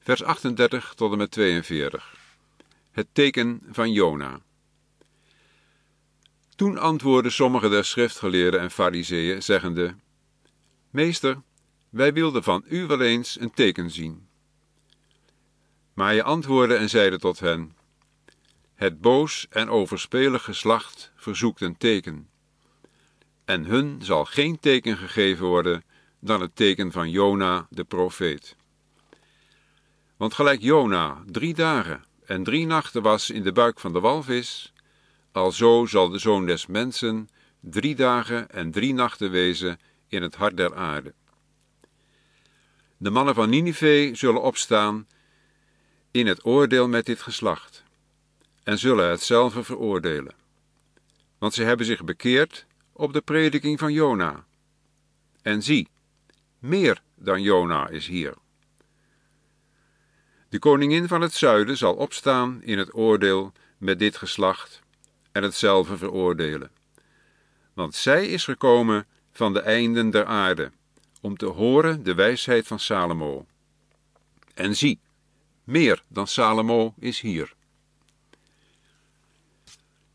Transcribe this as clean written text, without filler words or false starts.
Vers 38 tot en met 42. Het teken van Jona. Toen antwoordden sommige der schriftgeleerden en farizeeën, zeggende: Meester, wij wilden van u wel eens een teken zien. Maar hij antwoordde en zeide tot hen: Het boos en overspelig geslacht verzoekt een teken. En hun zal geen teken gegeven worden dan het teken van Jona de profeet. Want gelijk Jona 3 dagen en 3 nachten was in de buik van de walvis, alzo zal de Zoon des Mensen 3 dagen en 3 nachten wezen in het hart der aarde. De mannen van Ninive zullen opstaan in het oordeel met dit geslacht, en zullen hetzelfde veroordelen. Want ze hebben zich bekeerd op de prediking van Jona. En zie, meer dan Jona is hier. De koningin van het zuiden zal opstaan in het oordeel met dit geslacht en hetzelfde veroordelen. Want zij is gekomen van de einden der aarde, om te horen de wijsheid van Salomo. En zie, meer dan Salomo is hier.